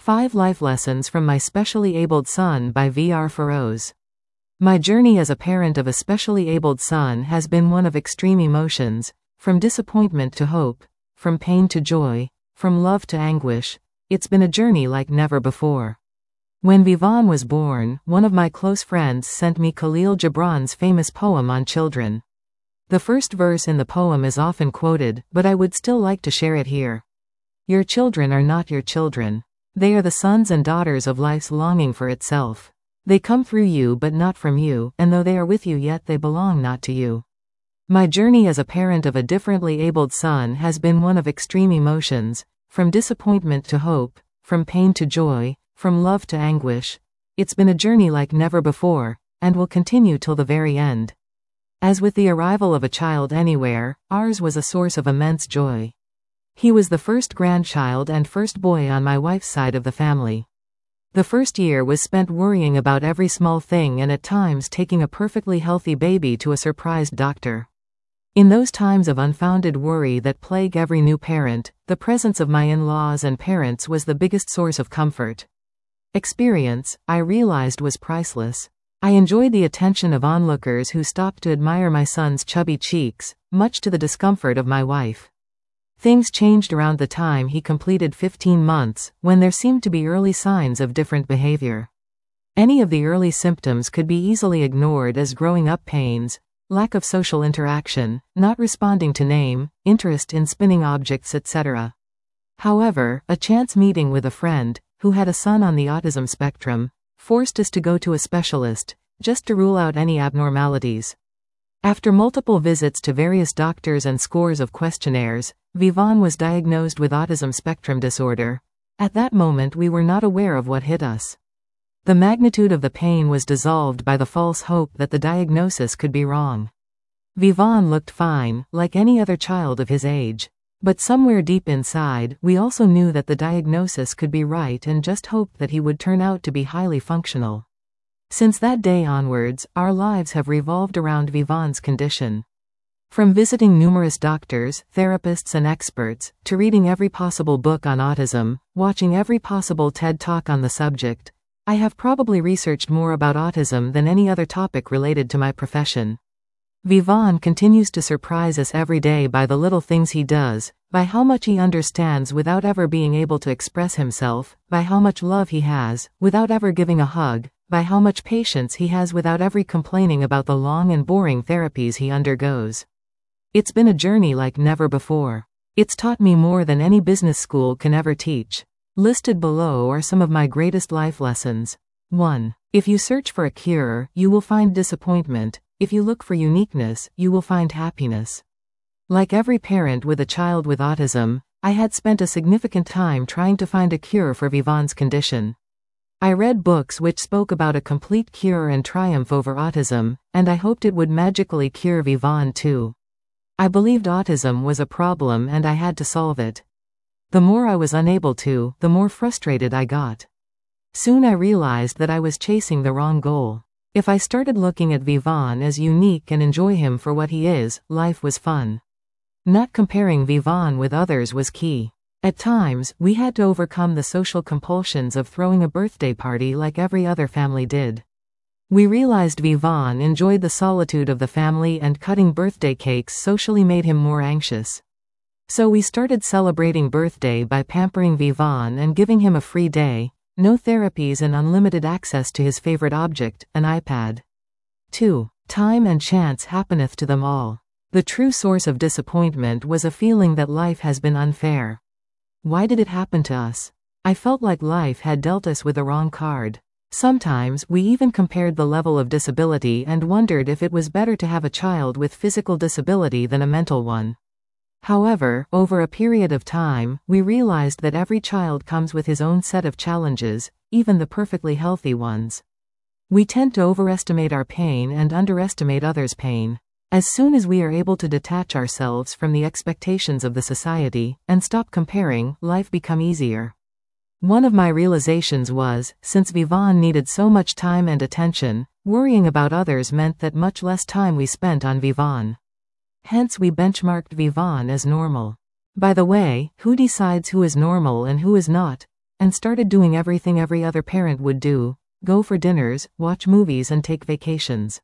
5 Life Lessons from My Specially Abled Son by V.R. Feroz. My journey as a parent of a specially abled son has been one of extreme emotions, from disappointment to hope, from pain to joy, from love to anguish. It's been a journey like never before. When Vivaan was born, one of my close friends sent me Khalil Gibran's famous poem on children. The first verse in the poem is often quoted, but I would still like to share it here. Your children are not your children. They are the sons and daughters of life's longing for itself. They come through you but not from you, and though they are with you yet they belong not to you. My journey as a parent of a differently abled son has been one of extreme emotions, from disappointment to hope, from pain to joy, from love to anguish. It's been a journey like never before, and will continue till the very end. As with the arrival of a child anywhere, ours was a source of immense joy. He was the first grandchild and first boy on my wife's side of the family. The first year was spent worrying about every small thing and at times taking a perfectly healthy baby to a surprised doctor. In those times of unfounded worry that plague every new parent, the presence of my in-laws and parents was the biggest source of comfort. Experience, I realized, was priceless. I enjoyed the attention of onlookers who stopped to admire my son's chubby cheeks, much to the discomfort of my wife. Things changed around the time he completed 15 months, when there seemed to be early signs of different behavior. Any of the early symptoms could be easily ignored as growing up pains, lack of social interaction, not responding to name, interest in spinning objects, etc. However, a chance meeting with a friend, who had a son on the autism spectrum, forced us to go to a specialist, just to rule out any abnormalities. After multiple visits to various doctors and scores of questionnaires, Vivaan was diagnosed with autism spectrum disorder. At that moment we were not aware of what hit us. The magnitude of the pain was dissolved by the false hope that the diagnosis could be wrong. Vivaan looked fine, like any other child of his age. But somewhere deep inside, we also knew that the diagnosis could be right and just hoped that he would turn out to be highly functional. Since that day onwards, our lives have revolved around Vivaan's condition. From visiting numerous doctors, therapists and experts, to reading every possible book on autism, watching every possible TED Talk on the subject, I have probably researched more about autism than any other topic related to my profession. Vivaan continues to surprise us every day by the little things he does, by how much he understands without ever being able to express himself, by how much love he has, without ever giving a hug, by how much patience he has without ever complaining about the long and boring therapies he undergoes. It's been a journey like never before. It's taught me more than any business school can ever teach. Listed below are some of my greatest life lessons. 1. If you search for a cure, you will find disappointment. If you look for uniqueness, you will find happiness. Like every parent with a child with autism, I had spent a significant time trying to find a cure for Vivaan's condition. I read books which spoke about a complete cure and triumph over autism, and I hoped it would magically cure Vivaan too. I believed autism was a problem and I had to solve it. The more I was unable to, the more frustrated I got. Soon I realized that I was chasing the wrong goal. If I started looking at Vivaan as unique and enjoy him for what he is, life was fun. Not comparing Vivaan with others was key. At times, we had to overcome the social compulsions of throwing a birthday party like every other family did. We realized Vivaan enjoyed the solitude of the family and cutting birthday cakes socially made him more anxious. So we started celebrating birthday by pampering Vivaan and giving him a free day, no therapies and unlimited access to his favorite object, an iPad. 2. Time and chance happeneth to them all. The true source of disappointment was a feeling that life has been unfair. Why did it happen to us? I felt like life had dealt us with the wrong card. Sometimes, we even compared the level of disability and wondered if it was better to have a child with physical disability than a mental one. However, over a period of time, we realized that every child comes with his own set of challenges, even the perfectly healthy ones. We tend to overestimate our pain and underestimate others' pain. As soon as we are able to detach ourselves from the expectations of the society, and stop comparing, life becomes easier. One of my realizations was, since Vivaan needed so much time and attention, worrying about others meant that much less time we spent on Vivaan. Hence we benchmarked Vivaan as normal. By the way, who decides who is normal and who is not? and started doing everything every other parent would do: go for dinners, watch movies, and take vacations.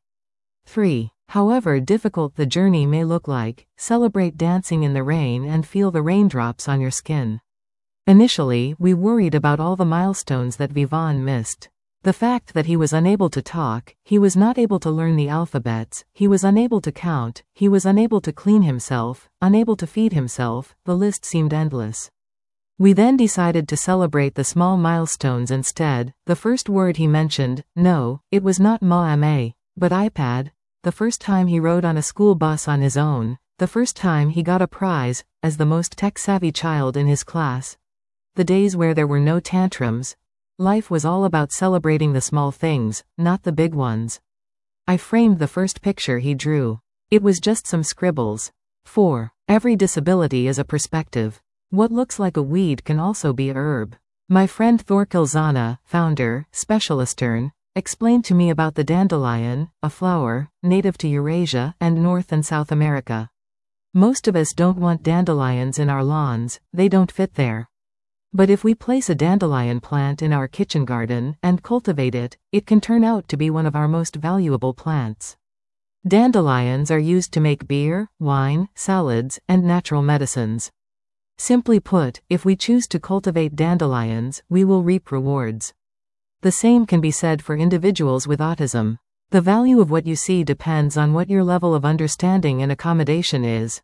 3. However difficult the journey may look like, celebrate dancing in the rain and feel the raindrops on your skin. Initially, we worried about all the milestones that Vivaan missed. The fact that he was unable to talk, he was not able to learn the alphabets, he was unable to count, he was unable to clean himself, unable to feed himself, the list seemed endless. We then decided to celebrate the small milestones instead. The first word he mentioned, no, it was not ma, but iPad. The first time he rode on a school bus on his own. The first time he got a prize, as the most tech-savvy child in his class. The days where there were no tantrums. Life was all about celebrating the small things, not the big ones. I framed the first picture he drew. It was just some scribbles. 4. Every disability is a perspective. What looks like a weed can also be a herb. My friend Thorkil Zana, founder, Specialistern, explained to me about the dandelion, a flower, native to Eurasia and North and South America. Most of us don't want dandelions in our lawns, they don't fit there. But if we place a dandelion plant in our kitchen garden and cultivate it, it can turn out to be one of our most valuable plants. Dandelions are used to make beer, wine, salads, and natural medicines. Simply put, if we choose to cultivate dandelions, we will reap rewards. The same can be said for individuals with autism. The value of what you see depends on what your level of understanding and accommodation is.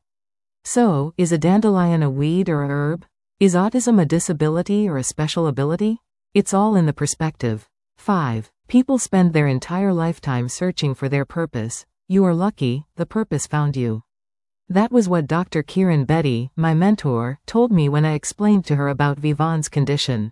So, is a dandelion a weed or a herb? Is autism a disability or a special ability? It's all in the perspective. 5. People spend their entire lifetime searching for their purpose. You are lucky, the purpose found you. That was what Dr. Kiran Bedi, my mentor, told me when I explained to her about Vivaan's condition.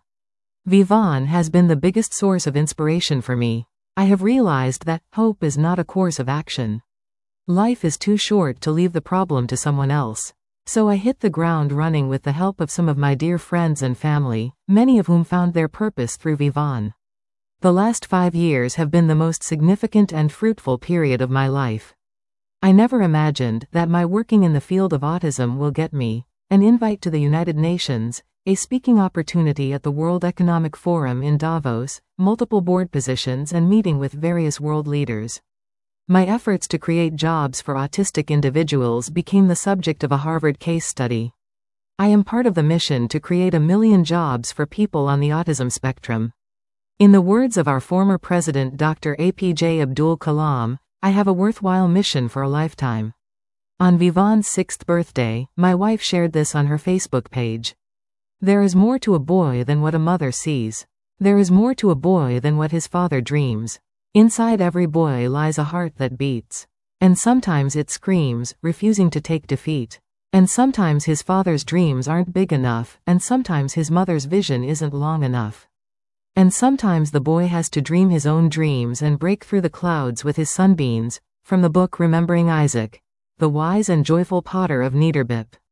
Vivaan has been the biggest source of inspiration for me. I have realized that hope is not a course of action. Life is too short to leave the problem to someone else. So I hit the ground running with the help of some of my dear friends and family, many of whom found their purpose through Vivaan. The last 5 years have been the most significant and fruitful period of my life. I never imagined that my working in the field of autism will get me an invite to the United Nations, a speaking opportunity at the World Economic Forum in Davos, multiple board positions, and meeting with various world leaders. My efforts to create jobs for autistic individuals became the subject of a Harvard case study. I am part of the mission to create 1 million jobs for people on the autism spectrum. In the words of our former president Dr. APJ Abdul Kalam, I have a worthwhile mission for a lifetime. On Vivaan's 6th birthday, my wife shared this on her Facebook page. There is more to a boy than what a mother sees. There is more to a boy than what his father dreams. Inside every boy lies a heart that beats. And sometimes it screams, refusing to take defeat. And sometimes his father's dreams aren't big enough, and sometimes his mother's vision isn't long enough. And sometimes the boy has to dream his own dreams and break through the clouds with his sunbeams. From the book Remembering Isaac, the wise and joyful potter of Niederbip.